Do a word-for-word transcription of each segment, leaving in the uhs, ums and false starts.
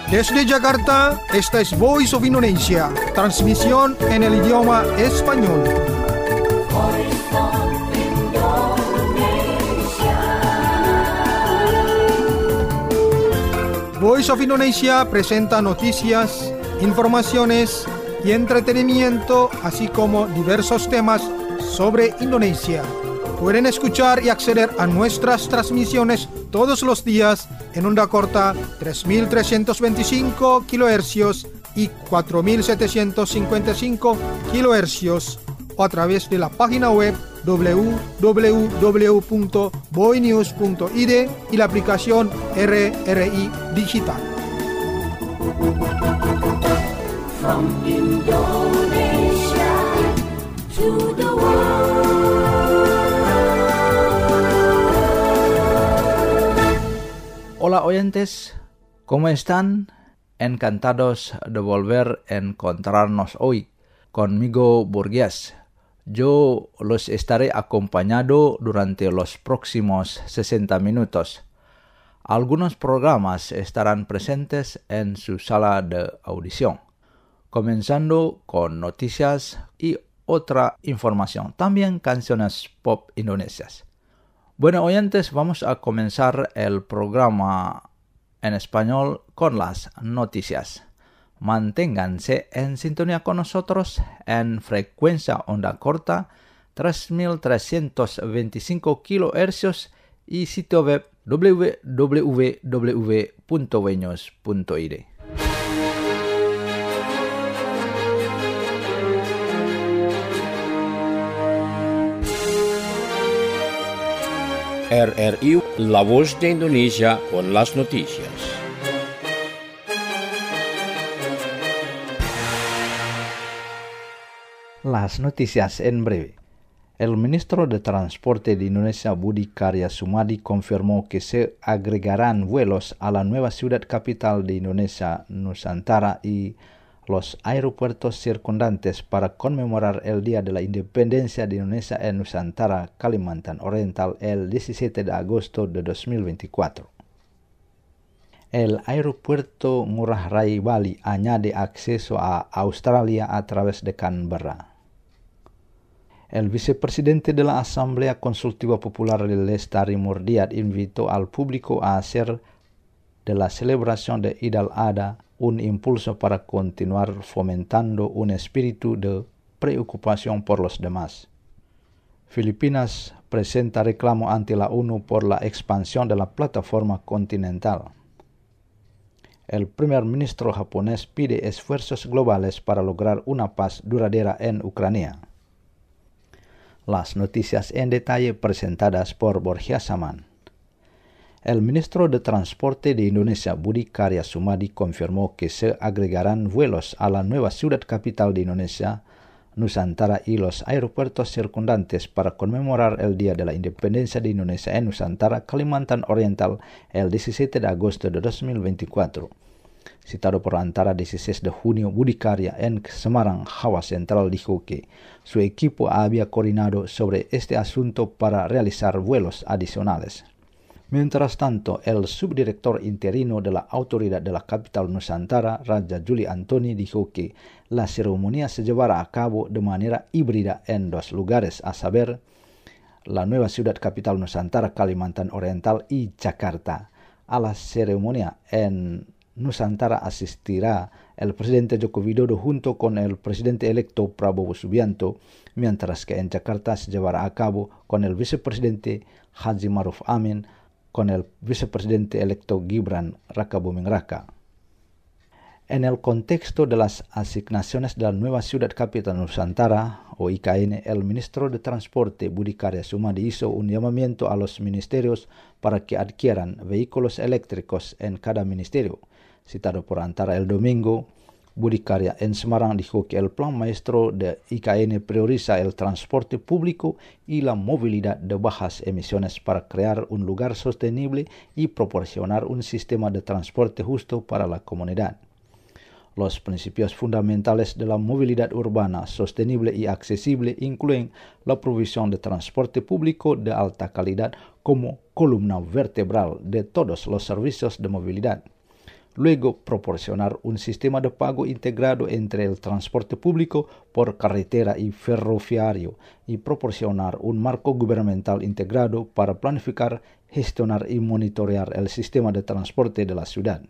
Desde Jakarta, esta es Voice of Indonesia, transmisión en el idioma español. Voice of Indonesia. Voice of Indonesia presenta noticias, informaciones y entretenimiento, así como diversos temas sobre Indonesia. Pueden escuchar y acceder a nuestras transmisiones todos los días en onda corta tres mil trescientos veinticinco kilohercios y cuatro mil setecientos cincuenta y cinco kilohercios o a través de la página web doble u doble u doble u punto boinews punto i d y la aplicación R R I Digital. From Indonesia to the world. Hola oyentes, ¿cómo están? Encantados de volver a encontrarnos hoy. Conmigo Burgués. Yo los estaré acompañando durante los próximos sesenta minutos. Algunos programas estarán presentes en su sala de audición, comenzando con noticias y otra información, también canciones pop indonesias. Bueno, oyentes, vamos a comenzar el programa en español con las noticias. Manténganse en sintonía con nosotros en frecuencia onda corta tres mil trescientos veinticinco kilohercios y sitio web doble u doble u doble u punto boinews punto i d. R R I, La Voz de Indonesia, con las noticias. Las noticias en breve. El ministro de Transporte de Indonesia, Budi Karya Sumadi, confirmó que se agregarán vuelos a la nueva ciudad capital de Indonesia, Nusantara, y los aeropuertos circundantes para conmemorar el Día de la Independencia de Indonesia en Nusantara, Kalimantan Oriental, el diecisiete de agosto de dos mil veinticuatro. El aeropuerto Ngurah Rai Bali añade acceso a Australia a través de Canberra. El vicepresidente de la Asamblea Consultiva Popular Lestari Murdiat invitó al público a hacer de la celebración de Idul Adha un impulso para continuar fomentando un espíritu de preocupación por los demás. Filipinas presenta reclamo ante la ONU por la expansión de la plataforma continental. El primer ministro japonés pide esfuerzos globales para lograr una paz duradera en Ucrania. Las noticias en detalle presentadas por Borja Saman. El ministro de Transporte de Indonesia, Budi Karya Sumadi, confirmó que se agregarán vuelos a la nueva ciudad capital de Indonesia, Nusantara, y los aeropuertos circundantes para conmemorar el Día de la Independencia de Indonesia en Nusantara, Kalimantan Oriental, el diecisiete de agosto de dos mil veinticuatro. Citado por Antara dieciséis de junio, Budi Karya en Semarang, Java Central, dijo que su equipo había coordinado sobre este asunto para realizar vuelos adicionales. Mientras tanto, el subdirector interino de la autoridad de la capital Nusantara, Raja Juli Antoni, dijo que la ceremonia se llevará a cabo de manera híbrida en dos lugares, a saber, la nueva ciudad capital Nusantara, Kalimantan Oriental, y Jakarta. A la ceremonia en Nusantara asistirá el presidente Joko Widodo junto con el presidente electo Prabowo Subianto, mientras que en Jakarta se llevará a cabo con el vicepresidente Haji Maruf Amin, con el vicepresidente electo Gibran Rakabuming Raka. En el contexto de las asignaciones de la nueva ciudad capital Nusantara, o I K N, el ministro de Transporte, Budi Karya Sumadi, hizo un llamamiento a los ministerios para que adquieran vehículos eléctricos en cada ministerio. Citado por Antara el domingo, Budi Karya en Semarang dijo que el plan maestro de I K N prioriza el transporte público y la movilidad de bajas emisiones para crear un lugar sostenible y proporcionar un sistema de transporte justo para la comunidad. Los principios fundamentales de la movilidad urbana sostenible y accesible incluyen la provisión de transporte público de alta calidad como columna vertebral de todos los servicios de movilidad. luego proporcionar un sistema de pago integrado entre el transporte público por carretera y ferroviario y proporcionar un marco gubernamental integrado para planificar, gestionar y monitorear el sistema de transporte de la ciudad.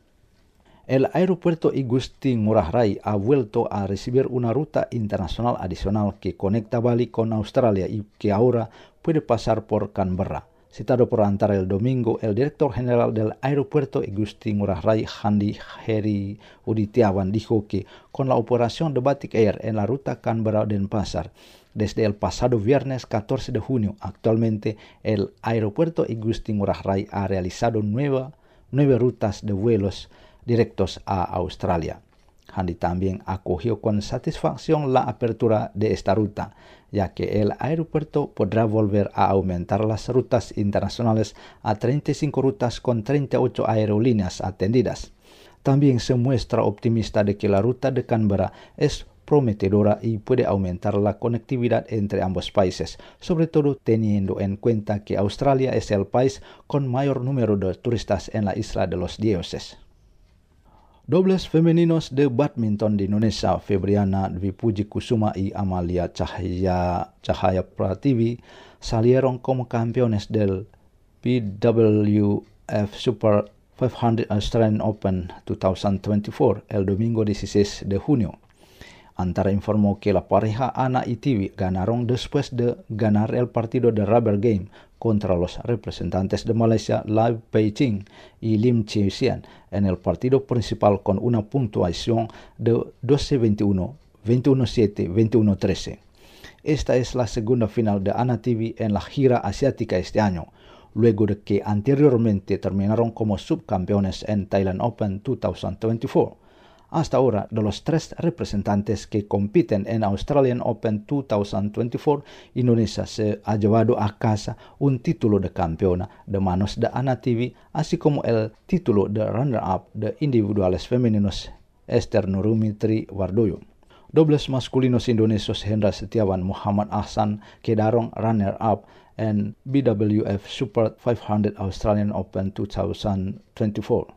El aeropuerto Igusti Ngurah Rai ha vuelto a recibir una ruta internacional adicional que conecta Bali con Australia y que ahora puede pasar por Canberra. Citado por Antara el domingo, el director general del aeropuerto Igusti Ngurah Rai, Handi Heri Uditiawan, dijo que con la operación de Batik Air en la ruta Canberra-Denpasar, desde el pasado viernes catorce de junio, actualmente el aeropuerto Igusti Ngurah Rai ha realizado nueva, nueve rutas de vuelos directos a Australia. Handi también acogió con satisfacción la apertura de esta ruta, ya que el aeropuerto podrá volver a aumentar las rutas internacionales a treinta y cinco rutas con treinta y ocho aerolíneas atendidas. También se muestra optimista de que la ruta de Canberra es prometedora y puede aumentar la conectividad entre ambos países, sobre todo teniendo en cuenta que Australia es el país con mayor número de turistas en la isla de los dioses. Dobles femeninos de badminton de Indonesia, Febriana Dwi Puji Kusuma y Amalia Cahaya, Cahaya Prativi, salieron como campeones del B W F Super quinientos Australian Open dos mil veinticuatro el domingo dieciséis de junio. Antara informó que la pareja Ana y Tiwi ganaron después de ganar el partido de rubber game contra los representantes de Malaysia Lai Pei-ching y Lim Chee-sian en el partido principal con una puntuación de doce veintiuno, veintiuno siete, veintiuno trece. Esta es la segunda final de Ana Tiwi en la gira asiática este año, luego de que anteriormente terminaron como subcampeones en Thailand Open dos mil veinticuatro. Hasta ahora, de los tres representantes que compiten en Australian Open dos mil veinticuatro, Indonesia se ha llevado a casa un título de campeona de manos de Ana Tiwi, así como el título de runner-up de individuales femeninos Esther Nurumi Tri Wardoyo. Dobles masculinos indonesios Hendra Setiawan Muhammad Ahsan quedaron runner-up en B W F Super quinientos Australian Open dos mil veinticuatro.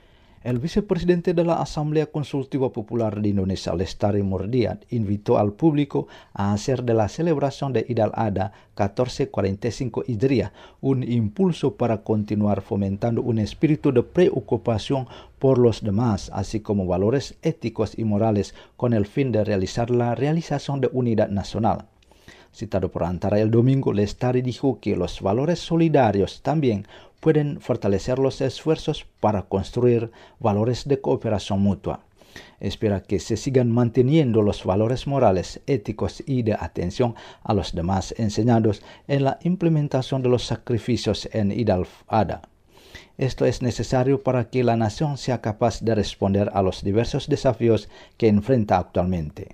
El vicepresidente de la Asamblea Consultiva Popular de Indonesia, Lestari Murdiat, invitó al público a hacer de la celebración de Idul Adha catorce cuarenta y cinco Hijriah un impulso para continuar fomentando un espíritu de preocupación por los demás, así como valores éticos y morales con el fin de realizar la realización de unidad nacional. Citado por Antara el domingo, Lestari dijo que los valores solidarios también pueden fortalecer los esfuerzos para construir valores de cooperación mutua. Espera que se sigan manteniendo los valores morales, éticos y de atención a los demás enseñados en la implementación de los sacrificios en Idul Adha. Esto es necesario para que la nación sea capaz de responder a los diversos desafíos que enfrenta actualmente.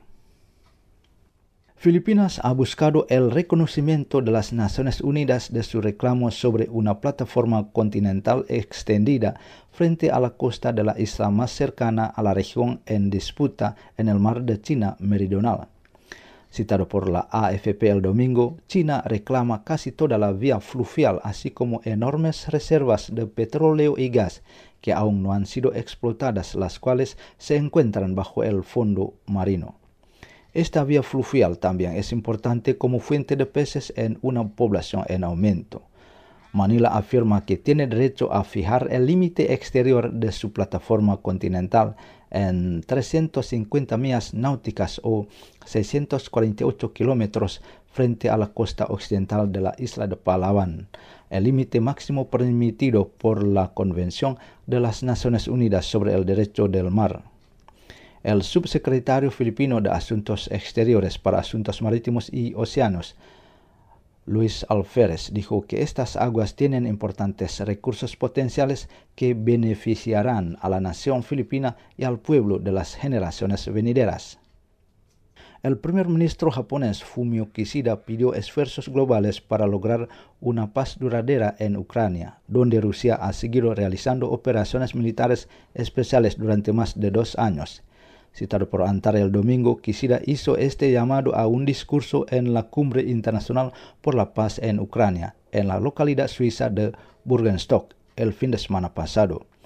Filipinas ha buscado el reconocimiento de las Naciones Unidas de su reclamo sobre una plataforma continental extendida frente a la costa de la isla más cercana a la región en disputa en el mar de China Meridional. Citado por la A F P el domingo, China reclama casi toda la vía fluvial, así como enormes reservas de petróleo y gas que aún no han sido explotadas, las cuales se encuentran bajo el fondo marino. Esta vía fluvial también es importante como fuente de peces en una población en aumento. Manila afirma que tiene derecho a fijar el límite exterior de su plataforma continental en trescientas cincuenta millas náuticas o seiscientos cuarenta y ocho kilómetros frente a la costa occidental de la isla de Palawan, el límite máximo permitido por la Convención de las Naciones Unidas sobre el Derecho del Mar. El subsecretario filipino de Asuntos Exteriores para Asuntos Marítimos y Océanos, Luis Alferez, dijo que estas aguas tienen importantes recursos potenciales que beneficiarán a la nación filipina y al pueblo de las generaciones venideras. El primer ministro japonés Fumio Kishida pidió esfuerzos globales para lograr una paz duradera en Ucrania, donde Rusia ha seguido realizando operaciones militares especiales durante más de dos años. Citado por Antara el domingo, Kishida hizo este llamado a un discurso en la Cumbre Internacional por la Paz en Ucrania, en la localidad suiza de Burgenstock, el fin de semana pasado.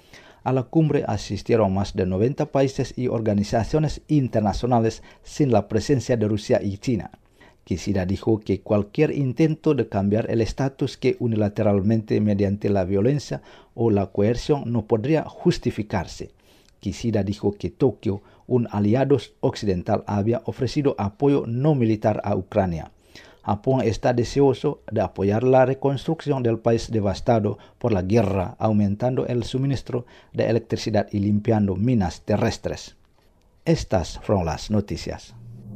A la cumbre asistieron más de noventa países y organizaciones internacionales sin la presencia de Rusia y China. Kishida dijo que cualquier intento de cambiar el estatus que unilateralmente mediante la violencia o la coerción no podría justificarse. Kishida dijo que Tokio, un aliado occidental, había ofrecido apoyo no militar a Ucrania. Japón está deseoso de apoyar la reconstrucción del país devastado por la guerra, aumentando el suministro de electricidad y limpiando minas terrestres. Estas fueron las noticias.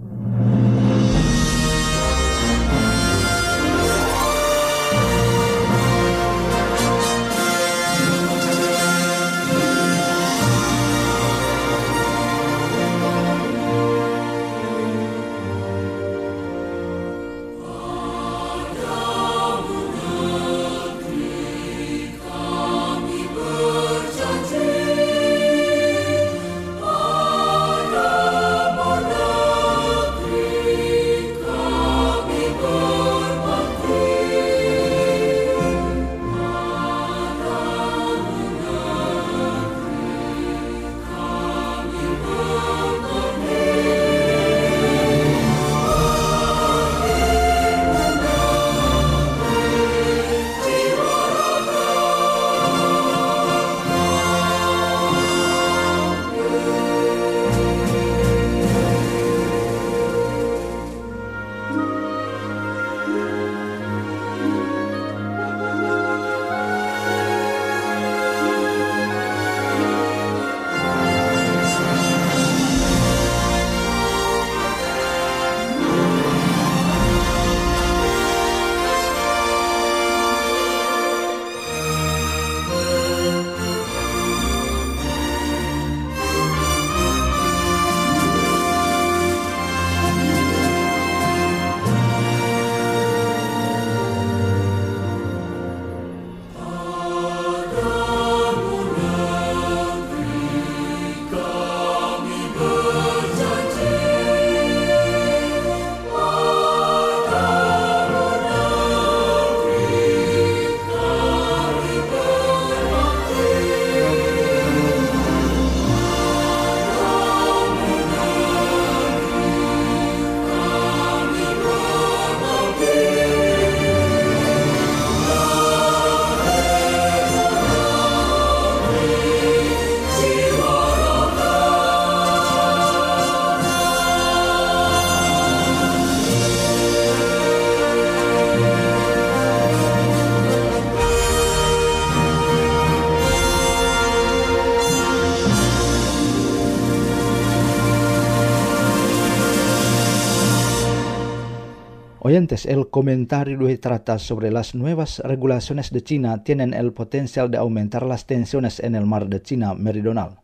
Oyentes, el comentario de hoy trata sobre las nuevas regulaciones de China tienen el potencial de aumentar las tensiones en el mar de China Meridional.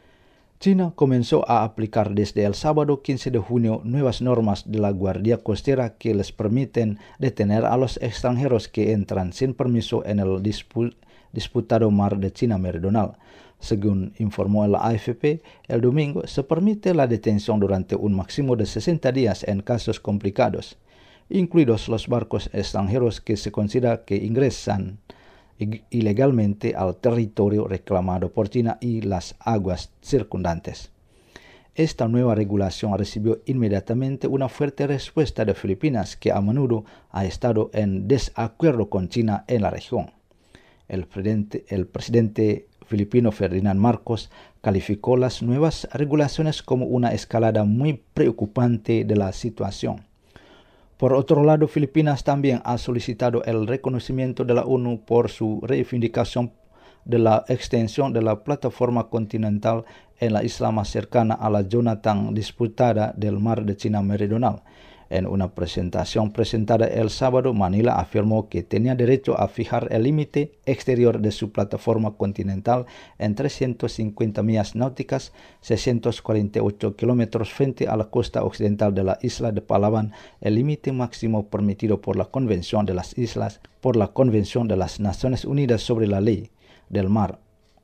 China comenzó a aplicar desde el sábado quince de junio nuevas normas de la Guardia Costera que les permiten detener a los extranjeros que entran sin permiso en el dispu- disputado mar de China Meridional. Según informó la A F P, el domingo se permite la detención durante un máximo de sesenta días en casos complicados, incluidos los barcos extranjeros que se considera que ingresan ilegalmente al territorio reclamado por China y las aguas circundantes. Esta nueva regulación recibió inmediatamente una fuerte respuesta de Filipinas, que a menudo ha estado en desacuerdo con China en la región. El presidente, el presidente filipino Ferdinand Marcos calificó las nuevas regulaciones como una escalada muy preocupante de la situación. Por otro lado, Filipinas también ha solicitado el reconocimiento de la ONU por su reivindicación de la extensión de la plataforma continental en la isla más cercana a la zona tan disputada del mar de China Meridional. En una presentación presentada el sábado, Manila afirmó que tenía derecho a fijar el límite exterior de su plataforma continental en trescientas cincuenta millas náuticas, seiscientos cuarenta y ocho kilómetros frente a la costa occidental de la isla de Palawan, el límite máximo permitido por la Convención de las Islas, por la Convención de las Naciones Unidas sobre la Ley del Mar.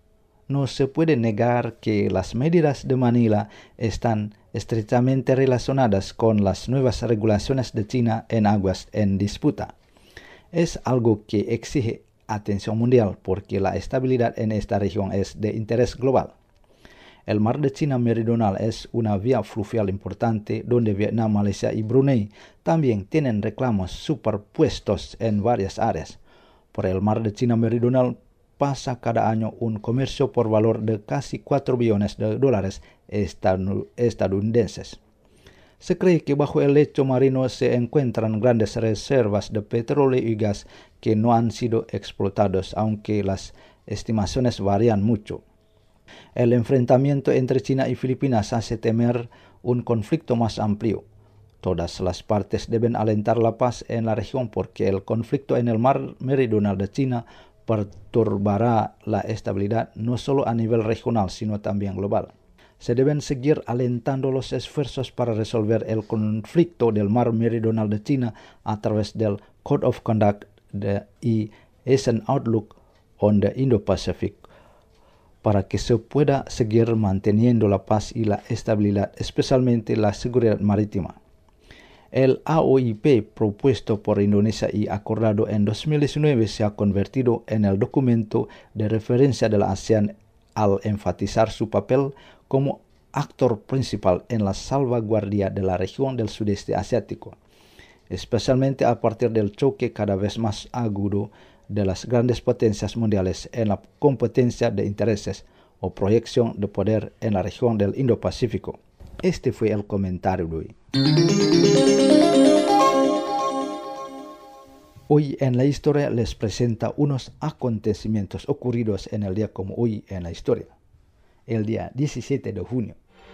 No se puede negar que las medidas de Manila están estrechamente relacionadas con las nuevas regulaciones de China en aguas en disputa. Es algo que exige atención mundial porque la estabilidad en esta región es de interés global. El Mar de China Meridional es una vía fluvial importante donde Vietnam, Malasia y Brunei también tienen reclamos superpuestos en varias áreas. Por el Mar de China Meridional pasa cada año un comercio por valor de casi cuatro billones de dólares estadounidenses. Se cree que bajo el lecho marino se encuentran grandes reservas de petróleo y gas que no han sido explotados, aunque las estimaciones varían mucho. El enfrentamiento entre China y Filipinas hace temer un conflicto más amplio. Todas las partes deben alentar la paz en la región porque el conflicto en el mar meridional de China perturbará la estabilidad no solo a nivel regional sino también global. Se deben seguir alentando los esfuerzos para resolver el conflicto del mar meridional de China a través del Code of Conduct de, y Asian Outlook on the Indo-Pacific para que se pueda seguir manteniendo la paz y la estabilidad, especialmente la seguridad marítima. El A O I P propuesto por Indonesia y acordado en dos mil diecinueve se ha convertido en el documento de referencia de la ASEAN al enfatizar su papel como actor principal en la salvaguardia de la región del sudeste asiático, especialmente a partir del choque cada vez más agudo de las grandes potencias mundiales en la competencia de intereses o proyección de poder en la región del Indo-Pacífico. Este fue el comentario de hoy. Hoy en la historia les presenta unos acontecimientos ocurridos en el día como hoy en la historia. El día diecisiete de junio.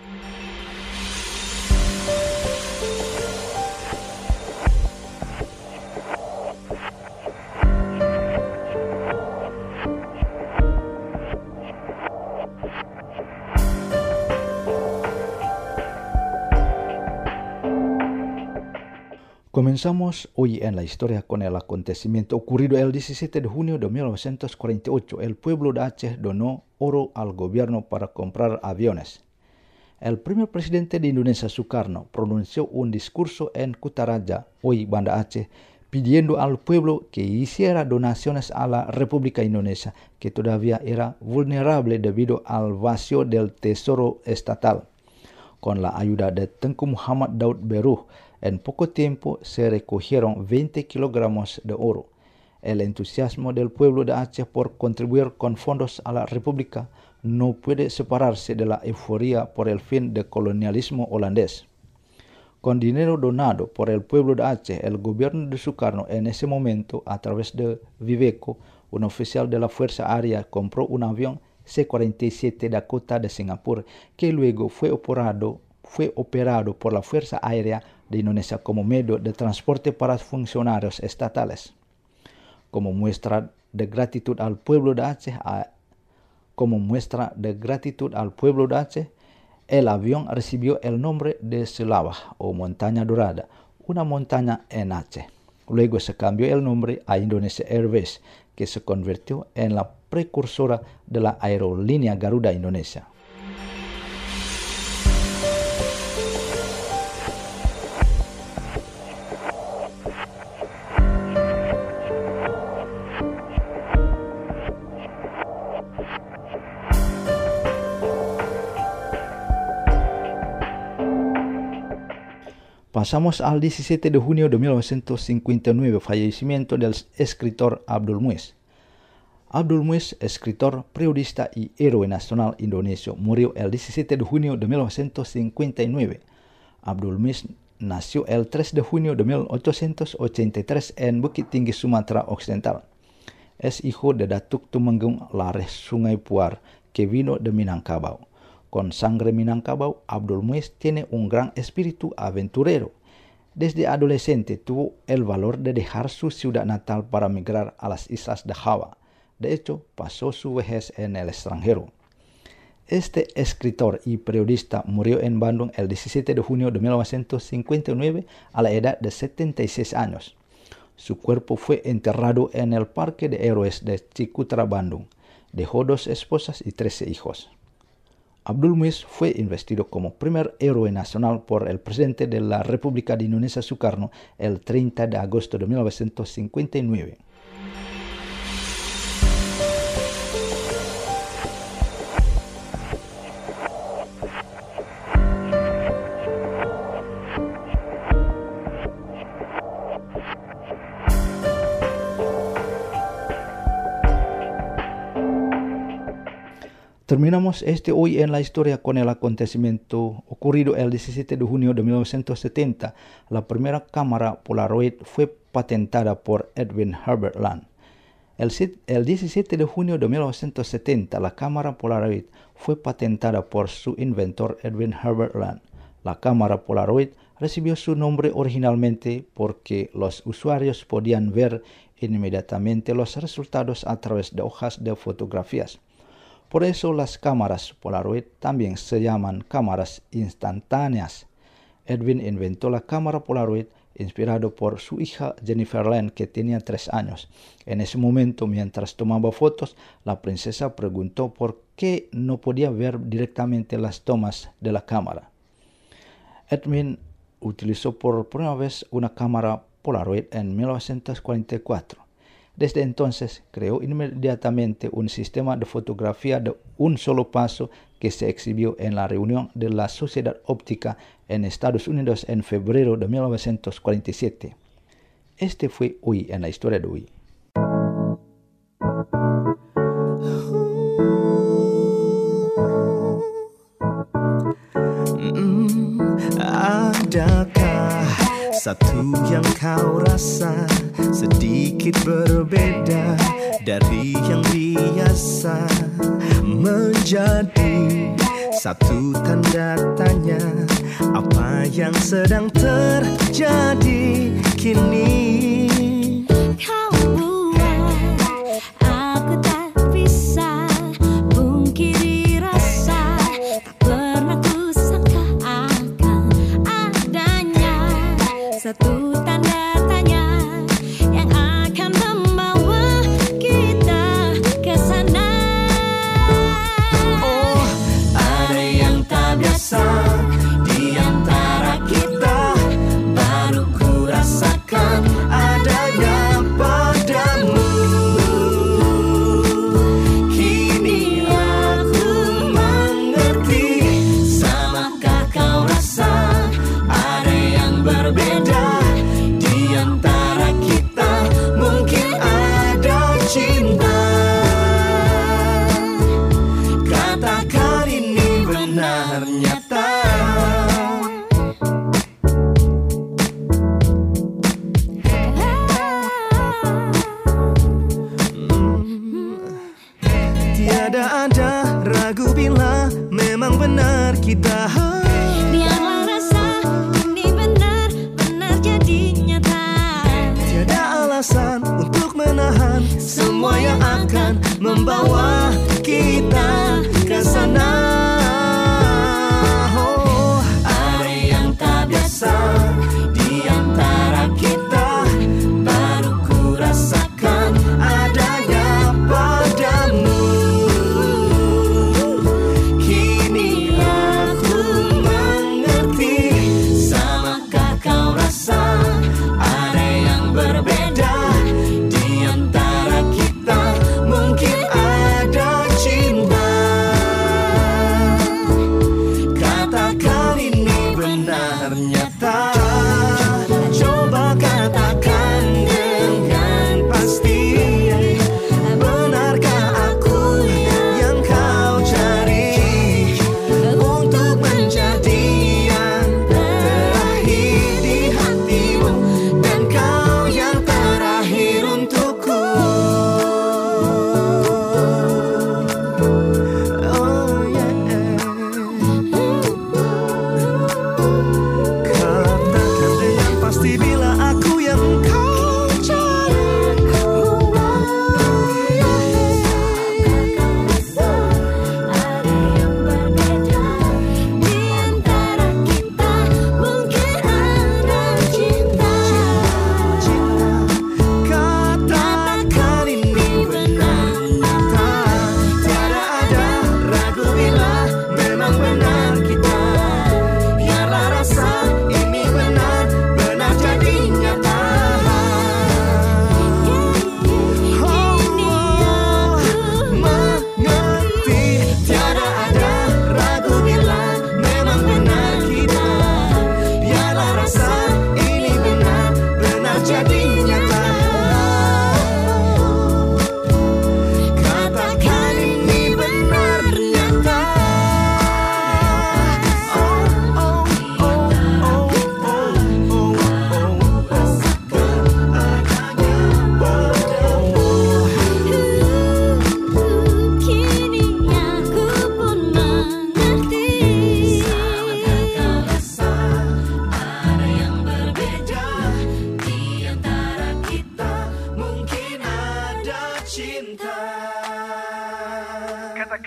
Comenzamos hoy en la historia con el acontecimiento ocurrido el diecisiete de junio de mil novecientos cuarenta y ocho. El pueblo de Aceh donó oro al gobierno para comprar aviones. El primer presidente de Indonesia, Sukarno, pronunció un discurso en Kutaraja, hoy Banda Aceh, pidiendo al pueblo que hiciera donaciones a la República Indonesia, que todavía era vulnerable debido al vacío del tesoro estatal. Con la ayuda de Tengku Muhammad Daud Beruh, en poco tiempo se recogieron veinte kilogramos de oro. El entusiasmo del pueblo de Aceh por contribuir con fondos a la República no puede separarse de la euforia por el fin del colonialismo holandés. Con dinero donado por el pueblo de Aceh, el gobierno de Sukarno en ese momento, a través de Viveco, un oficial de la Fuerza Aérea, compró un avión C cuarenta y siete Dakota de Singapur, que luego fue operado, fue operado por la Fuerza Aérea de Indonesia como medio de transporte para funcionarios estatales. Como muestra de gratitud al pueblo de Aceh, a, como muestra de gratitud al pueblo de Aceh, el avión recibió el nombre de Selawah o Montaña Dorada, una montaña en Aceh. Luego se cambió el nombre a Indonesia Airways, que se convirtió en la precursora de la aerolínea Garuda Indonesia. Pasamos al diecisiete de junio de mil novecientos cincuenta y nueve, fallecimiento del escritor Abdul Muiz. Abdul Muiz, escritor, periodista y héroe nacional indonesio, murió el diecisiete de junio de mil novecientos cincuenta y nueve. Abdul Muiz nació el tres de junio de mil ochocientos ochenta y tres en Bukit Tinggi, Sumatera Occidental. Es hijo de Datuk Tumenggung Lares Sungai Puar, que vino de Minangkabau. Con sangre Minangkabau, Abdul Muiz tiene un gran espíritu aventurero. Desde adolescente tuvo el valor de dejar su ciudad natal para migrar a las islas de Java. De hecho, pasó su vejez en el extranjero. Este escritor y periodista murió en Bandung el diecisiete de junio de mil novecientos cincuenta y nueve a la edad de setenta y seis años. Su cuerpo fue enterrado en el Parque de Héroes de Ciputra, Bandung. Dejó dos esposas y trece hijos. Abdul Muiz fue investido como primer héroe nacional por el presidente de la República de Indonesia, Sukarno, el treinta de agosto de mil novecientos cincuenta y nueve. Terminamos este hoy en la historia con el acontecimiento ocurrido el diecisiete de junio de mil novecientos setenta. La primera cámara Polaroid fue patentada por Edwin Herbert Land. El, el diecisiete de junio de mil novecientos setenta, la cámara Polaroid fue patentada por su inventor Edwin Herbert Land. La cámara Polaroid recibió su nombre originalmente porque los usuarios podían ver inmediatamente los resultados a través de hojas de fotografías. Por eso las cámaras Polaroid también se llaman cámaras instantáneas. Edwin inventó la cámara Polaroid inspirado por su hija Jennifer Land, que tenía tres años. En ese momento, mientras tomaba fotos, la princesa preguntó por qué no podía ver directamente las tomas de la cámara. Edwin utilizó por primera vez una cámara Polaroid en mil novecientos cuarenta y cuatro. Desde entonces creó inmediatamente un sistema de fotografía de un solo paso que se exhibió en la reunión de la Sociedad Óptica en Estados Unidos en febrero de mil novecientos cuarenta y siete. Este fue hoy en la historia de hoy. Mm, adakah satu yang kau rasa sedikit berbeda dari yang biasa, menjadi satu tanda tanya apa yang sedang terjadi kini. Kau buat aku tak bisa pungkiri rasa, tak pernah ku sangka akan adanya satu tanda tanya yang akan membawa kita ke sana. Oh, ada yang tak biasa di antara kita, baru ku rasakan adanya padamu. Kini aku mengerti, samakah kau rasa ada yang berbeda di antara kita, mungkin ada cinta. Katakan ini benar nyata. Tiada ada ragu bila memang benar kita. Biarlah rasa ini benar-benar jadi nyata. Tiada alasan untuk menahan semua yang akan membawa kita ke sana. Oh, ada yang tak biasa di antara kita, baru ku rasakan adanya padamu. Kini aku mengerti, samakah kau rasa ada yang berbeda di antara kita, mungkin ada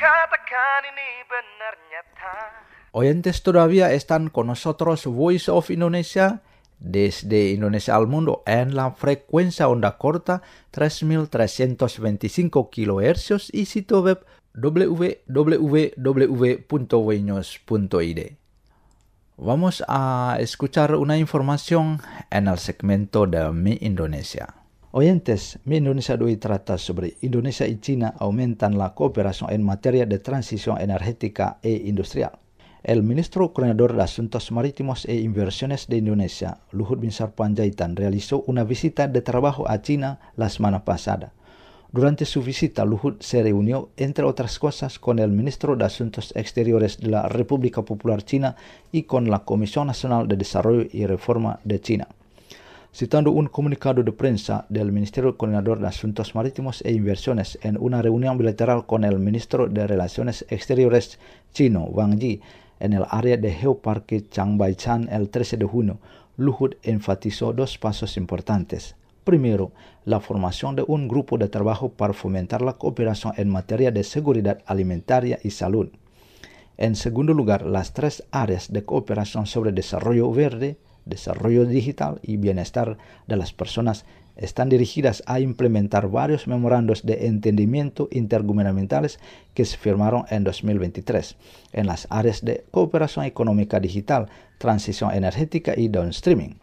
katakan ini benar nyata. Oyentes todavía están con nosotros Voice of Indonesia desde Indonesia al mundo en la frecuencia onda corta tres mil trescientos veinticinco kilohercios y sitio web w w w punto voinews punto i d. Vamos a escuchar una información en el segmento de Mi Indonesia. Oyentes, Mi Indonesia de hoy trata sobre Indonesia y China aumentan la cooperación en materia de transición energética e industrial. El ministro coordinador de Asuntos Marítimos e Inversiones de Indonesia, Luhut Binsar Panjaitan, realizó una visita de trabajo a China la semana pasada. Durante su visita, Luhut se reunió, entre otras cosas, con el ministro de Asuntos Exteriores de la República Popular China y con la Comisión Nacional de Desarrollo y Reforma de China. Citando un comunicado de prensa del Ministerio Coordinador de Asuntos Marítimos e Inversiones en una reunión bilateral con el ministro de Relaciones Exteriores chino, Wang Yi, en el área de Geoparque Changbaichan el trece de junio, Luhut enfatizó dos pasos importantes. Primero, la formación de un grupo de trabajo para fomentar la cooperación en materia de seguridad alimentaria y salud. En segundo lugar, las tres áreas de cooperación sobre desarrollo verde, desarrollo digital y bienestar de las personas están dirigidas a implementar varios memorandos de entendimiento intergubernamentales que se firmaron en dos mil veintitrés en las áreas de cooperación económica digital, transición energética y downstreaming.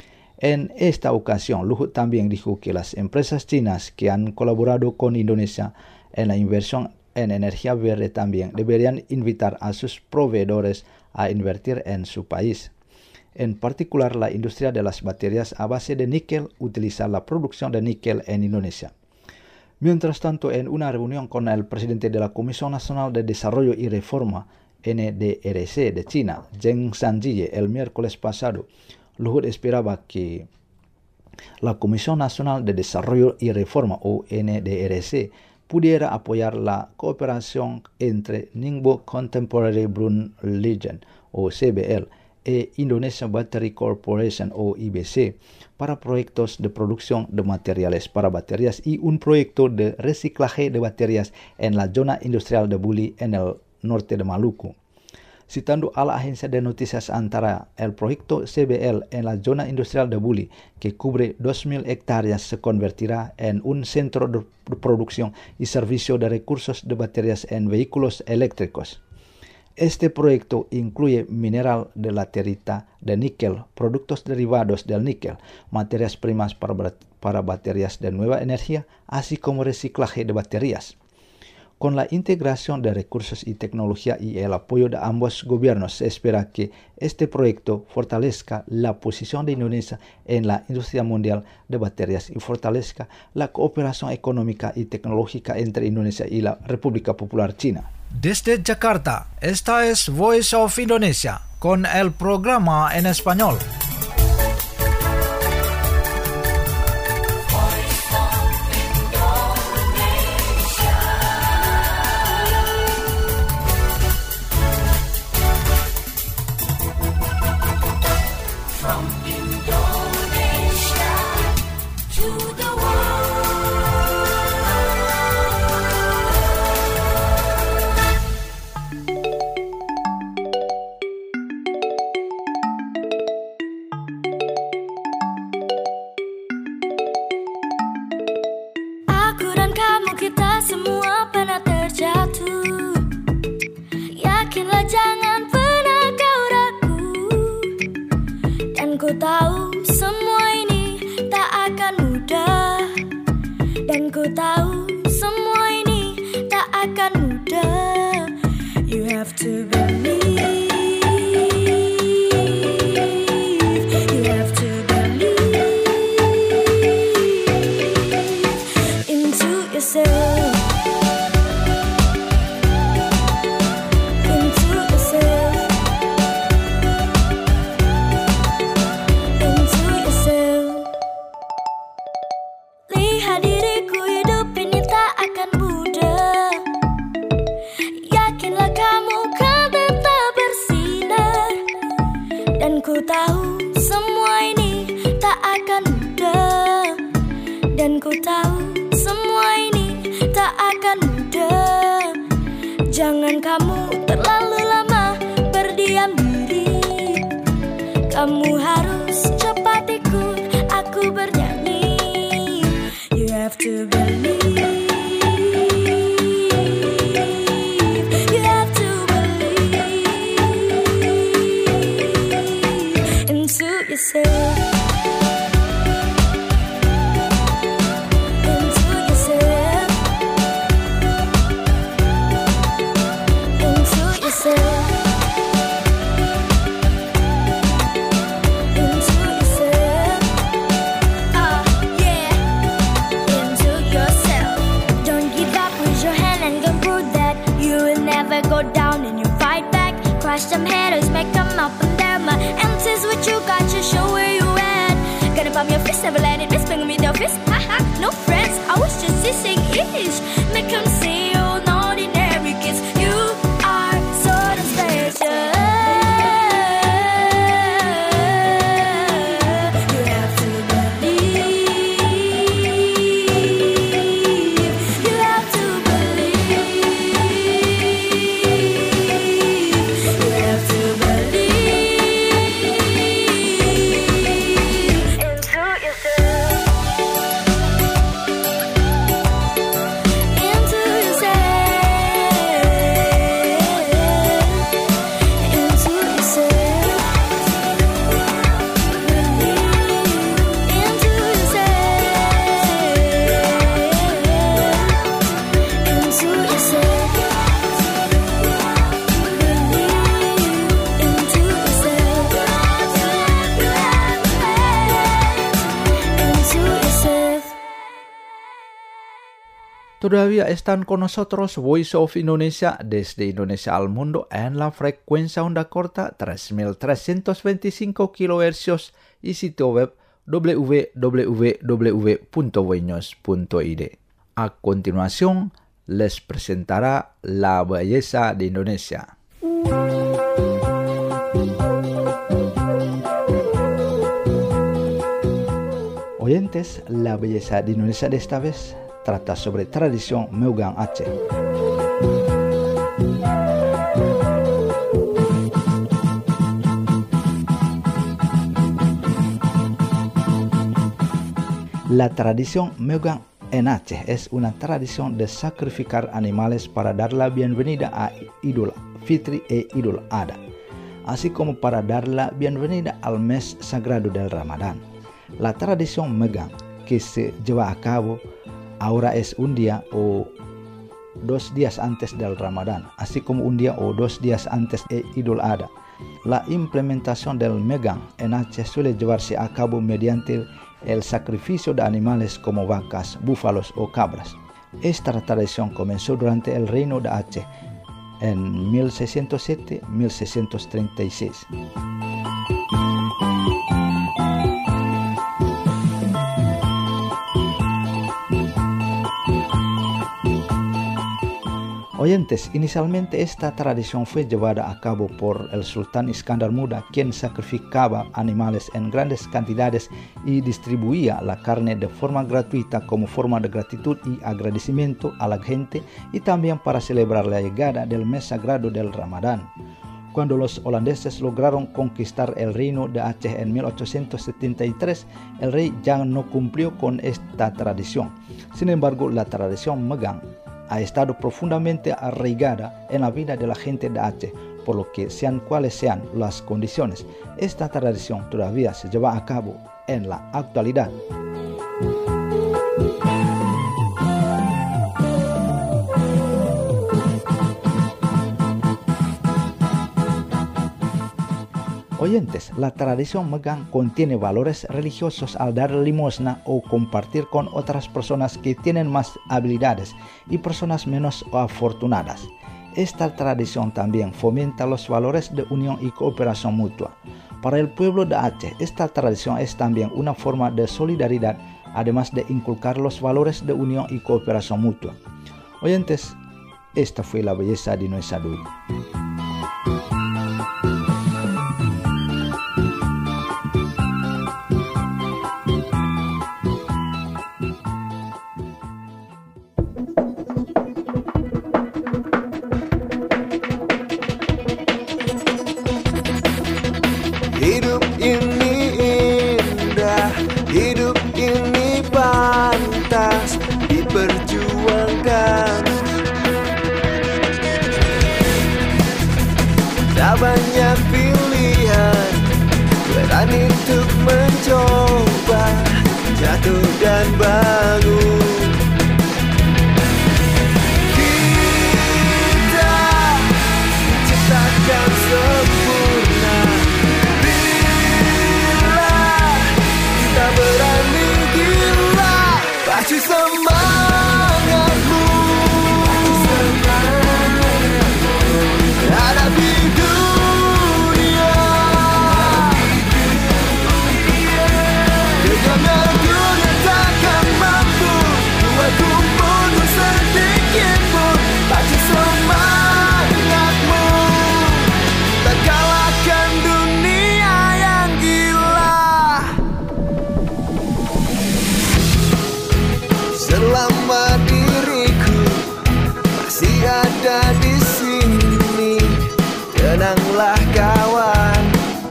En esta ocasión, Luhut también dijo que las empresas chinas que han colaborado con Indonesia en la inversión en energía verde también deberían invitar a sus proveedores a invertir en su país. En particular, la industria de las baterías a base de níquel utiliza la producción de níquel en Indonesia. Mientras tanto, en una reunión con el presidente de la Comisión Nacional de Desarrollo y Reforma, N D R C, de China, Zheng Sanjie, el miércoles pasado, Luhut esperaba que la Comisión Nacional de Desarrollo y Reforma, o N D R C, pudiera apoyar la cooperación entre Ningbo Contemporary Brunn Legend, o C B L, e Indonesia Battery Corporation, o I B C, para proyectos de producción de materiales para baterías y un proyecto de reciclaje de baterías en la zona industrial de Buli, en el norte de Maluku. Citando a la agencia de noticias Antara, el proyecto C B L en la zona industrial de Buli, que cubre dos mil hectáreas, se convertirá en un centro de producción y servicio de recursos de baterías en vehículos eléctricos. Este proyecto incluye mineral de laterita de níquel, productos derivados del níquel, materias primas para, para baterías de nueva energía, así como reciclaje de baterías. Con la integración de recursos y tecnología y el apoyo de ambos gobiernos, se espera que este proyecto fortalezca la posición de Indonesia en la industria mundial de baterías y fortalezca la cooperación económica y tecnológica entre Indonesia y la República Popular China. Desde Jakarta, esta es Voice of Indonesia, con el programa en español. Jangan kamu terlalu lama berdiam diri. Kamu harus cepat ikut aku bernyanyi. You have to believe. You have to believe into yourself. Some haters make them up and down. My answers what you got, you show where you at. Gonna bump your fist, never let it miss. Bring me the fist, haha. No friends, I was just dissing ish. Make them see you ordinary kids. You are sort of special. You have to believe. You have to Todavía están con nosotros Voice of Indonesia desde Indonesia al mundo en la frecuencia onda corta tres mil trescientos veinticinco kilohercios y sitio web w w w punto voinews punto i d. A continuación, les presentará La Belleza de Indonesia. Oyentes, La Belleza de Indonesia de esta vez trata sobre tradición Meugang Aceh. La tradición Meugang en Aceh es una tradición de sacrificar animales para dar la bienvenida a Idul Fitri e Idul Adha, así como para dar la bienvenida al mes sagrado del Ramadán. La tradición Meugang, que se lleva a cabo ahora, es un día o dos días antes del Ramadán, así como un día o dos días antes de Idul Adha. La implementación del Meugang en Aceh suele llevarse a cabo mediante el sacrificio de animales como vacas, búfalos o cabras. Esta tradición comenzó durante el reino de Aceh en mil seiscientos siete a mil seiscientos treinta y seis. Oyentes, inicialmente esta tradición fue llevada a cabo por el sultán Iskandar Muda, quien sacrificaba animales en grandes cantidades y distribuía la carne de forma gratuita como forma de gratitud y agradecimiento a la gente, y también para celebrar la llegada del mes sagrado del Ramadán. Cuando los holandeses lograron conquistar el reino de Aceh en mil ochocientos setenta y tres, el rey ya no cumplió con esta tradición. Sin embargo, la tradición Meugang ha estado profundamente arraigada en la vida de la gente de Aceh, por lo que sean cuales sean las condiciones, esta tradición todavía se lleva a cabo en la actualidad. Oyentes, la tradición Meugang contiene valores religiosos al dar limosna o compartir con otras personas que tienen más habilidades y personas menos afortunadas. Esta tradición también fomenta los valores de unión y cooperación mutua. Para el pueblo de Aceh, esta tradición es también una forma de solidaridad, además de inculcar los valores de unión y cooperación mutua. Oyentes, esta fue la belleza de nuestra hoy. semangatmu, hadapi dunia. Jangan dunia takkan mampu buatku mundur sedikit pun. Pacu semangatmu, tak kalahkan dunia yang gila. Selama diriku masih ada di sini, tenanglah kawan.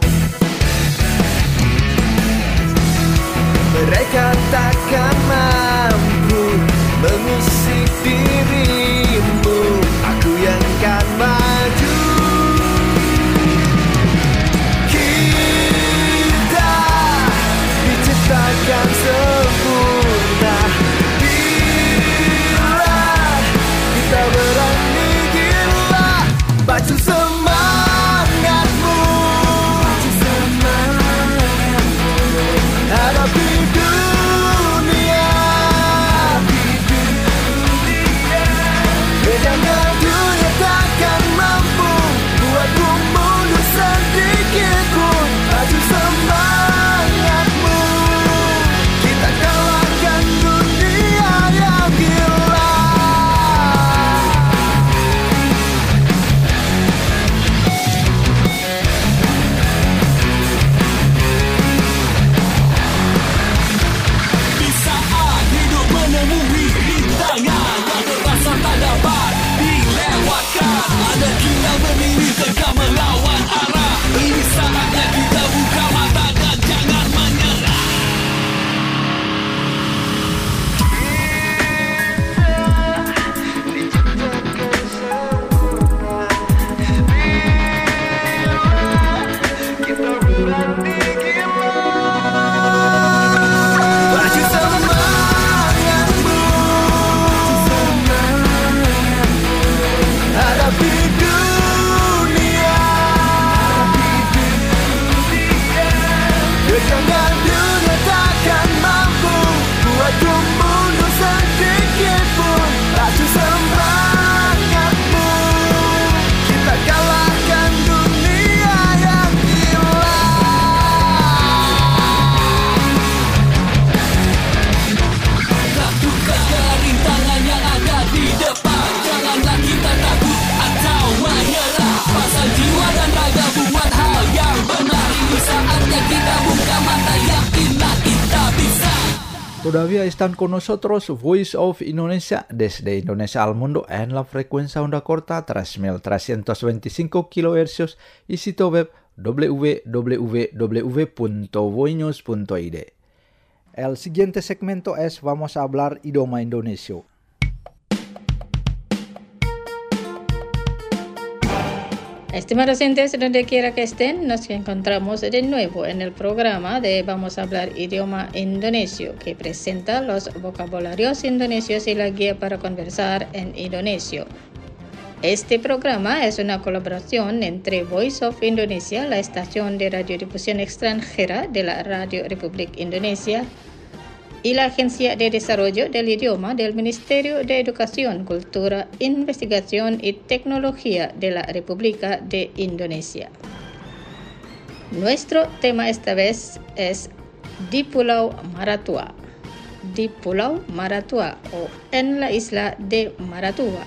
Mereka takkan mampu mengusik dirimu. Aku yang akan maju. Kita diciptakan sempurna. Bila kita berani gila, pacu semangatmu, hadapi dunia. Jangan dunia takkan mampu buatku mundur sedikit pun. Pacu semangatmu, kita kalahkan dunia yang gila. Di saat hidup menemui rintangan yang terasa tak dapat dilewatkan, ada kita berdiri tegak melawan arah. Ini saatnya kita buka mata dan jangan menyerah. Pacu semangatmu, hadapi dunia. Jangan dunia takkan mampu buatku mundur sedikit pun. Pacu semangatmu, kita kalahkan dunia yang gila. Lakukan rintangan yang ada di depan. Janganlah kita takut atau menyerah. Pasang jiwa dan raga buat hal yang benar. Ini saatnya kita buka mata, yakinlah kita bisa. Todavía están con nosotros Voice of Indonesia desde Indonesia al mundo en la frecuencia onda corta tres mil trescientos veinticinco kilohercios y sitio web w w w punto voinews punto i d. El siguiente segmento es vamos a hablar idioma Indonesia. Estimados oyentes, donde quiera que estén, nos encontramos de nuevo en el programa de Vamos a hablar idioma indonesio, que presenta los vocabularios indonesios y la guía para conversar en indonesio. Este programa es una colaboración entre Voice of Indonesia, la estación de radiodifusión extranjera de la Radio Republik Indonesia, y la Agencia de Desarrollo del Idioma del Ministerio de Educación, Cultura, Investigación y Tecnología de la República de Indonesia. Nuestro tema esta vez es di Pulau Maratua, di Pulau Maratua o en la isla de Maratua.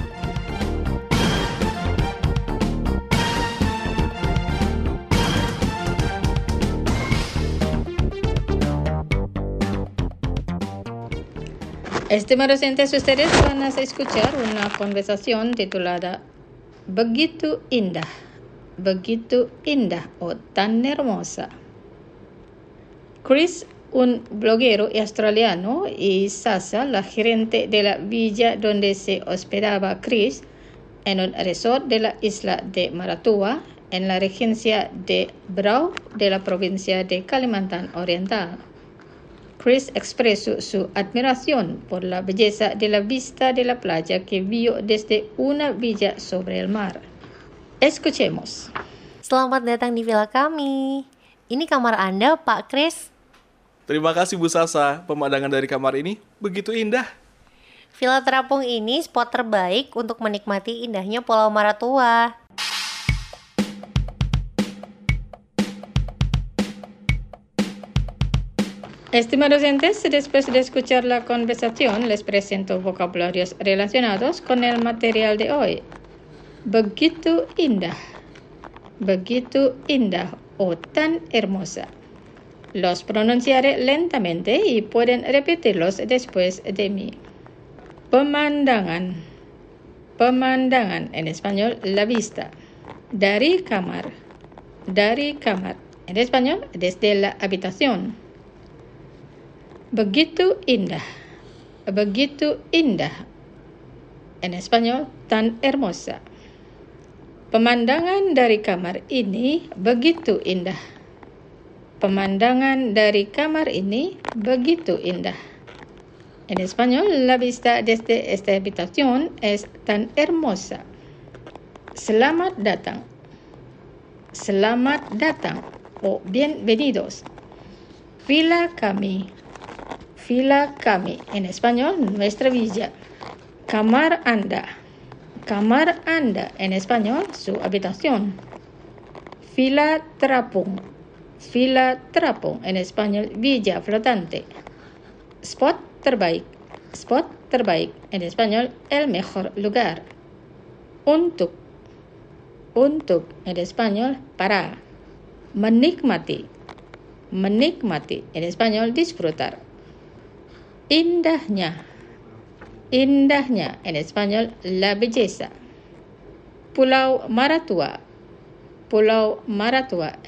Estimados oyentes, ustedes van a escuchar una conversación titulada Begitu Indah, Begitu Indah o Tan Hermosa. Chris, un bloguero australiano, y Sasa, la gerente de la villa donde se hospedaba Chris, en un resort de la isla de Maratua, en la regencia de Brau de la provincia de Kalimantan Oriental. Chris expresó su admiración por la belleza de la vista de la playa que vio desde una villa sobre el mar. Escuchemos. Selamat datang di villa kami. Ini kamar Anda, Pak Chris. Terima kasih Bu Sasa, pemandangan dari kamar ini begitu indah. Villa terapung ini spot terbaik untuk menikmati indahnya Pulau Maratua. Estimados oyentes, después de escuchar la conversación, les presento vocabularios relacionados con el material de hoy. Begitu indah, begitu indah o tan hermosa. Los pronunciaré lentamente y pueden repetirlos después de mí. Pemandangan, pemandangan, en español, la vista. Dari kamar, dari kamar, en español, desde la habitación. Begitu indah, begitu indah, en español, tan hermosa. Pemandangan dari kamar ini begitu indah. Pemandangan dari kamar ini begitu indah. En español, la vista desde esta habitación es tan hermosa. Selamat datang. Selamat datang o bienvenidos. Villa kami. Villa kami. En español, nuestra villa. Kamar Anda. Kamar Anda. En español, su habitación. Villa terapung. Villa terapung, en español, villa flotante. Spot terbaik. Spot terbaik, en español, el mejor lugar. Untuk. Untuk, en español, para. Menikmati. Menikmati, en español, disfrutar. Indahnya. Indahnya, en español, la belleza. Pulau Maratua. Pulau Maratua.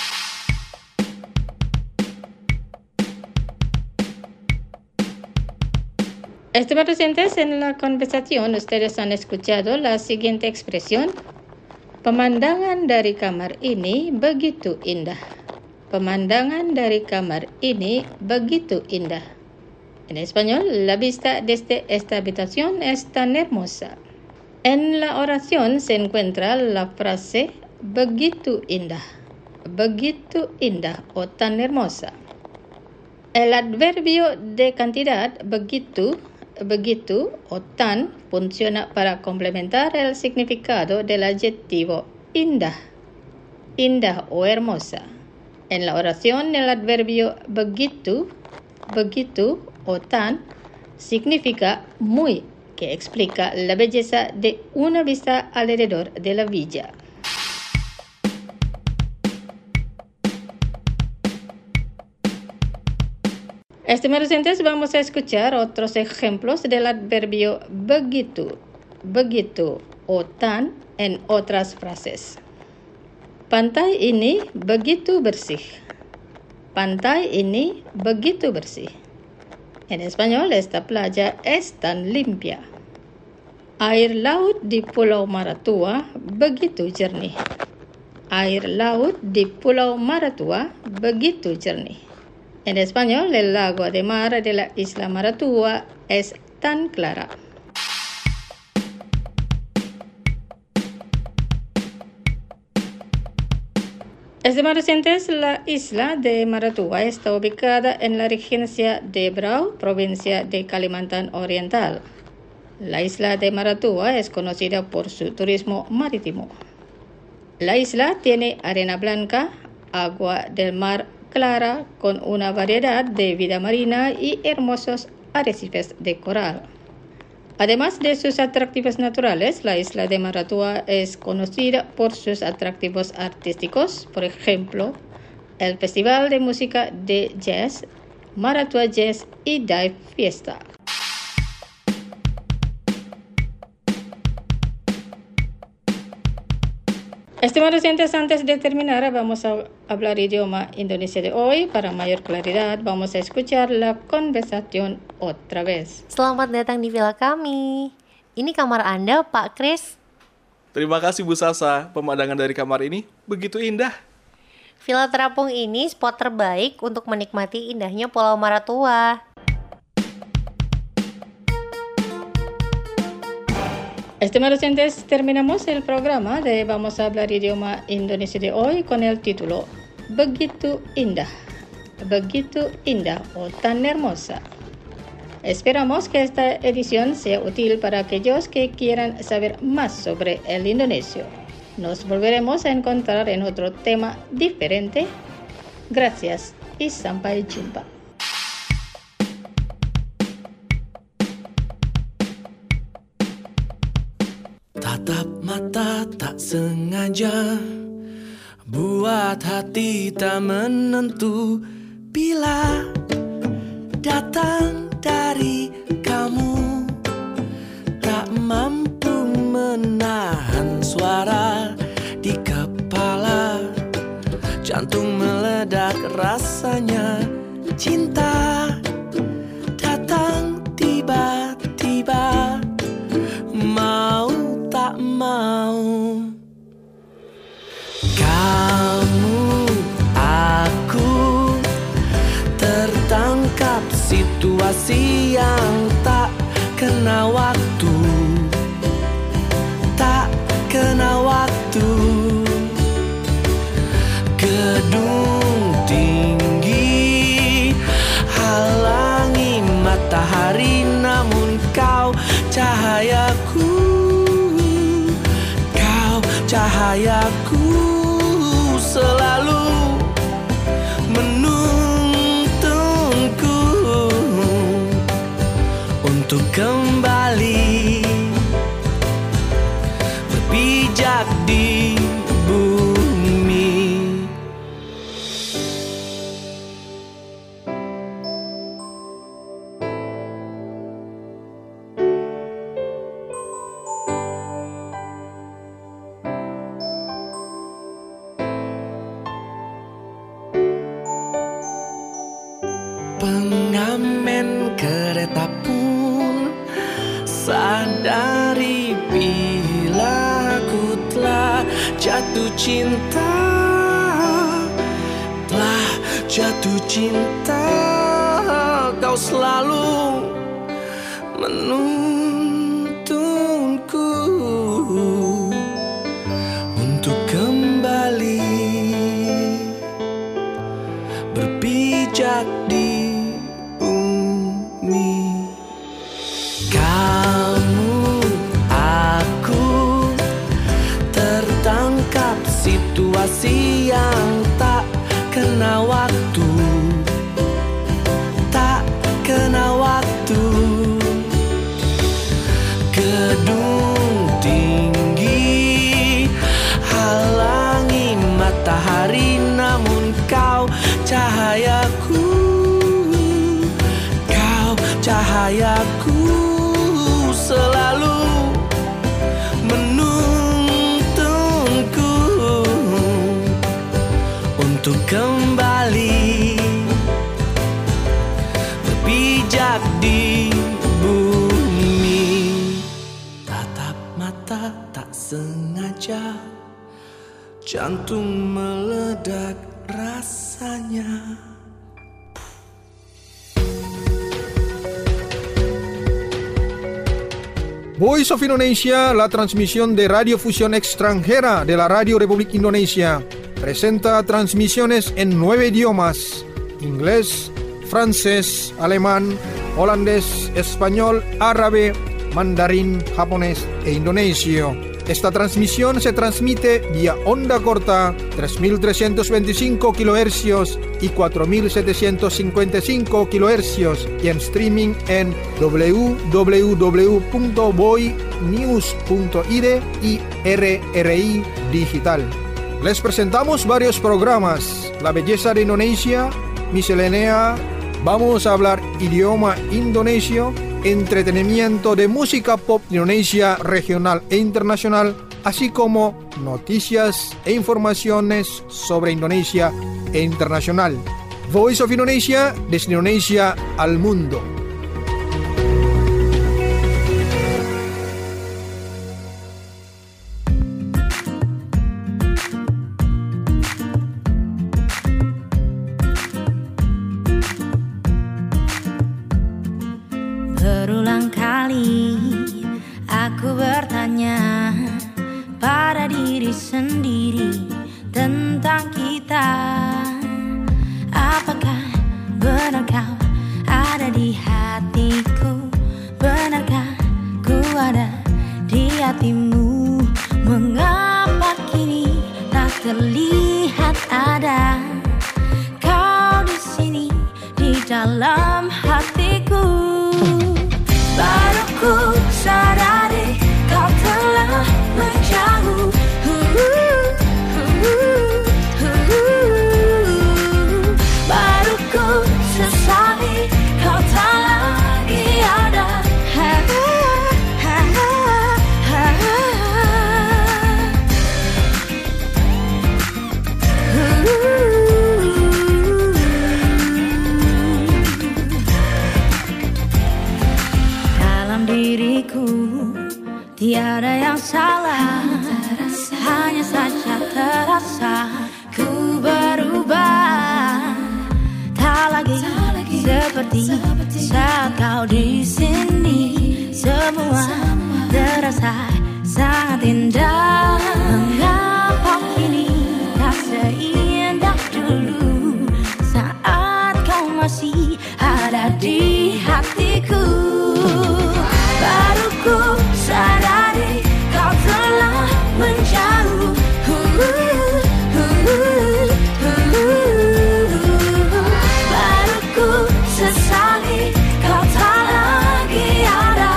Estimados oyentes, en la conversación ustedes han escuchado la siguiente expresión. Pemandangan dari kamar ini begitu indah. Pemandangan dari kamar ini begitu indah. En español, la vista desde esta habitación es tan hermosa. En la oración se encuentra la frase begitu indah. Begitu indah o tan hermosa. El adverbio de cantidad begitu begitu o tan funciona para complementar el significado del adjetivo indah, indah o hermosa. En la oración el adverbio begitu, begitu o tan significa muy, que explica la belleza de una vista alrededor de la villa. Estimados oyentes, vamos a escuchar otros ejemplos del adverbio begitu, begitu o tan en otras frases. Pantai ini begitu bersih. Pantai ini begitu bersih. En español, esta playa es tan limpia. Air laut di Pulau Maratua begitu jernih. Air laut di Pulau Maratua begitu jernih. En español, el agua de mar de la isla Maratua es tan clara. Estimados oyentes, la isla de Maratua está ubicada en la regencia de Brau, provincia de Kalimantan Oriental. La isla de Maratua es conocida por su turismo marítimo. La isla tiene arena blanca, agua del mar clara con una variedad de vida marina y hermosos arrecifes de coral. Además de sus atractivos naturales, la isla de Maratua es conocida por sus atractivos artísticos, por ejemplo, el Festival de Música de Jazz, Maratua Jazz y Dive Fiesta. Estimados oyentes, antes de terminar, vamos a hablar idioma Indonesia de hoy. Para mayor claridad, vamos a escuchar la conversación otra vez. Selamat datang di villa kami. Ini kamar Anda, Pak Kris. Terima kasih Bu Sasa, pemandangan dari kamar ini begitu indah. Villa terapung ini spot terbaik untuk menikmati indahnya Pulau Maratua. Estimados oyentes, terminamos el programa de Vamos a hablar idioma Indonesia de hoy con el título Begitu Indah. Begitu indah o tan hermosa. Esperamos que esta edición sea útil para aquellos que quieran saber más sobre el indonesio. Nos volveremos a encontrar en otro tema diferente. Gracias y sampai jumpa. Tatap mata tak sengaja, buat hati tak menentu. Bila datang dari kamu, tak mampu menahan suara di kepala. Jantung meledak rasanya, cinta datang tiba-tiba. Mau tak mau, kamu, aku tertangkap situasi yang tak kena waktu, tak kena waktu. Gedung tinggi halangi matahari, namun kau cahayaku, kau cahayaku selalu menuntunku untuk kembali berpijak di bumi. Pengamen kereta pun sadari bila aku telah jatuh cinta, telah jatuh cinta. Kau selalu menuntunku untuk kembali berpijak di situasi yang tak kena waktu, tak kena waktu. Gedung tinggi halangi matahari, namun kau cahayaku, kau cahayaku selalu untuk kembali berpijak di bumi. Tatap mata tak sengaja, jantung meledak rasanya. Voice of Indonesia, la transmisión de radiofusión extranjera de la Radio Republik Indonesia, presenta transmisiones en nueve idiomas: inglés, francés, alemán, holandés, español, árabe, mandarín, japonés e indonesio. Esta transmisión se transmite vía onda corta tres mil trescientos veinticinco kilohercios y cuatro mil setecientos cincuenta y cinco kilohercios y en streaming en w w w punto voy news punto i d y R R I Digital. Les presentamos varios programas: La belleza de Indonesia, Miscelánea, Vamos a hablar idioma indonesio, entretenimiento de música pop Indonesia regional e internacional, así como noticias e informaciones sobre Indonesia e internacional. Voice of Indonesia, desde Indonesia al mundo. Berulang kali aku bertanya pada diri sendiri tentang kita, apakah benar kau ada di hatiku, benarkah ku ada di hatimu? Mengapa kini tak terlihat ada kau di sini di dalam hatiku? Baru ku sadari kau telah menjauh. Baru ku sesali kau tak lagi ada. Dalam diriku tiada yang salah, hanya saja terasa ku berubah. Tak lagi seperti saat kau di sini, semua terasa sangat indah. Mengapa kini tak seindah dulu saat kau masih ada di hatiku? Baru ku sadari kau telah menjauh. Baru ku sesali kau tak lagi ada.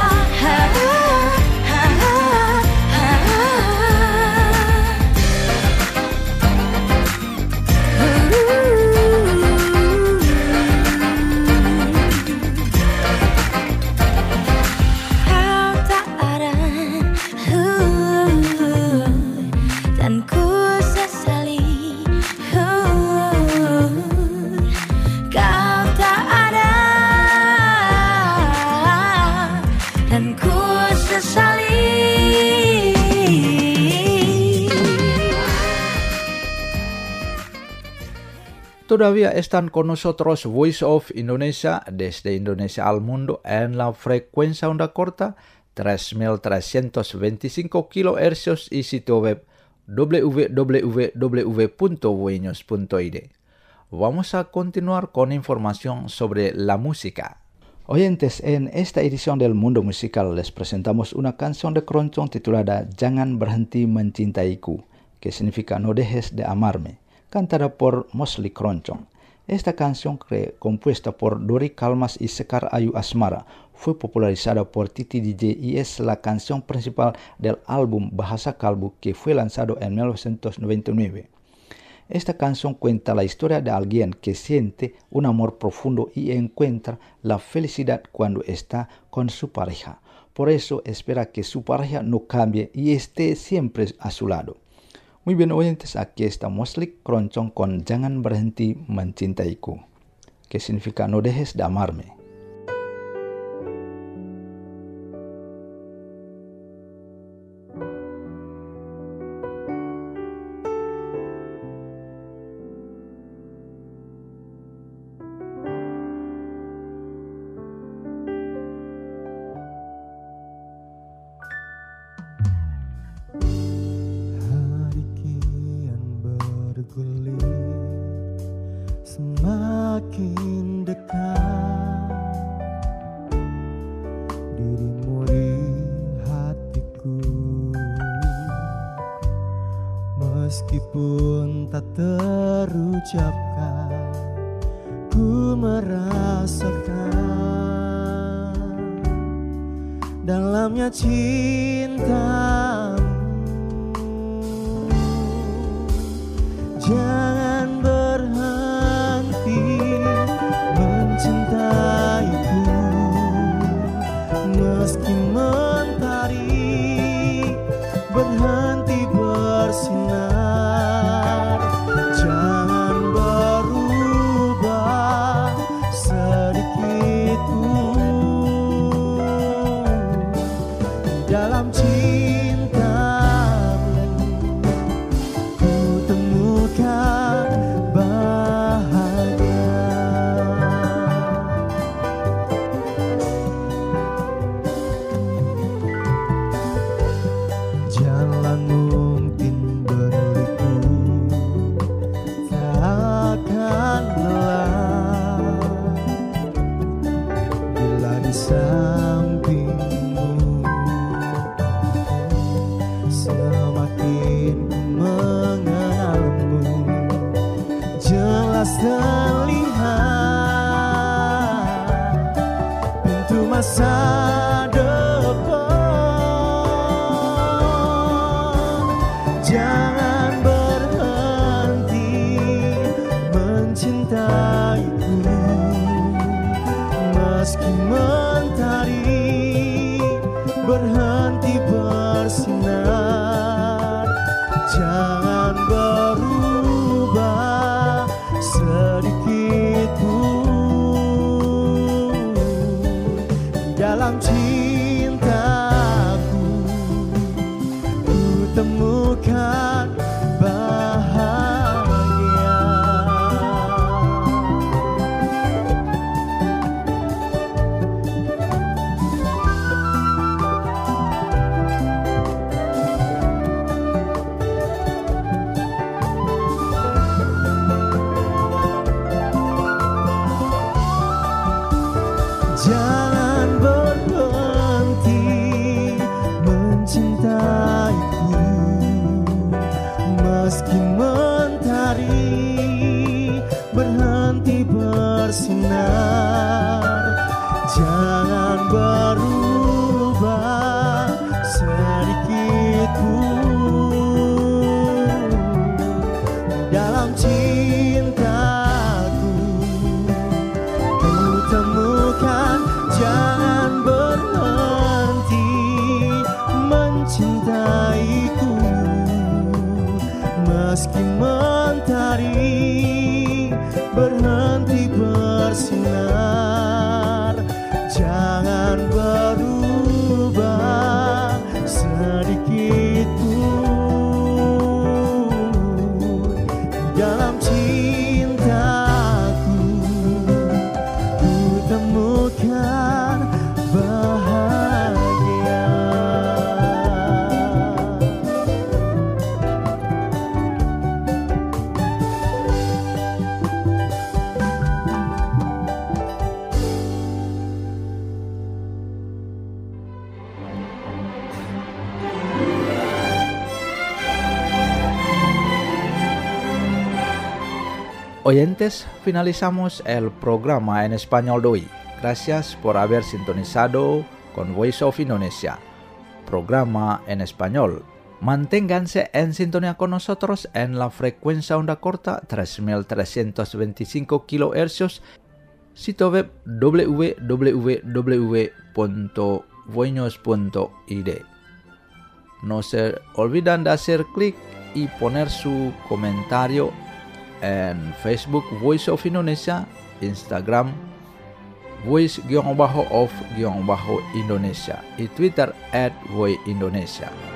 Kau tak ada, dan ku sesali. Kau tak ada, dan ku sesali. Todavía están con nosotros Voice of Indonesia desde Indonesia al mundo en la frecuencia onda corta tres mil trescientos veinticinco kilohercios y sitio web w w w punto voinews punto i d. Vamos a continuar con información sobre la música. Oyentes, en esta edición del Mundo Musical les presentamos una canción de Keroncong titulada Jangan Berhenti Mencintaiku, que significa No dejes de amarme, cantada por Mostly Keroncong. Esta canción, que compuesta por Dori Kalmas y Sekar Ayu Asmara, fue popularizada por Titi D J y es la canción principal del álbum Bahasa Kalbu que fue lanzado en mil novecientos noventa y nueve. Esta canción cuenta la historia de alguien que siente un amor profundo y encuentra la felicidad cuando está con su pareja. Por eso espera que su pareja no cambie y esté siempre a su lado. Muy bien, oyentes, aquí está Mostly Keroncong con Jangan Berhenti Mencintaiku, que significa No dejes de amarme. Semakin dekat dirimu di hatiku, meskipun tak terucapkan, ku merasakan dalamnya cintamu. Jangan berhenti mencintaiku, meski mentari berhenti bersinar. Jangan berubah sedikit pun dalam cinta. di sampingmu. Semakin ku mengenalmu, jelas terlihat pintu masa depan. Jangan berhenti mencintaiku, meski mentari berhenti bersinar. Jangan berubah sedikit pun dalam cintaku. Ku temukan bahagia. Jangan berhenti mencintaiku, meski mentari berhenti bersinar. Jangan berubah sedikit pun dalam cintaku. Ku temukan. Jangan berhenti mencintaiku, meski mentari berhenti bersinar. Jangan berubah sedikit pun dalam cintaku. Ku temukan bahagia. Oyentes, finalizamos el programa en español de hoy. Gracias por haber sintonizado con Voice of Indonesia, programa en español. Manténganse en sintonía con nosotros en la frecuencia onda corta tres mil trescientos veinticinco kilohercios, sitio web w w w punto voinos punto i d. No se olviden de hacer clic y poner su comentario en Facebook Voice of Indonesia, Instagram voice-of-indonesia y Twitter at voice indonesia.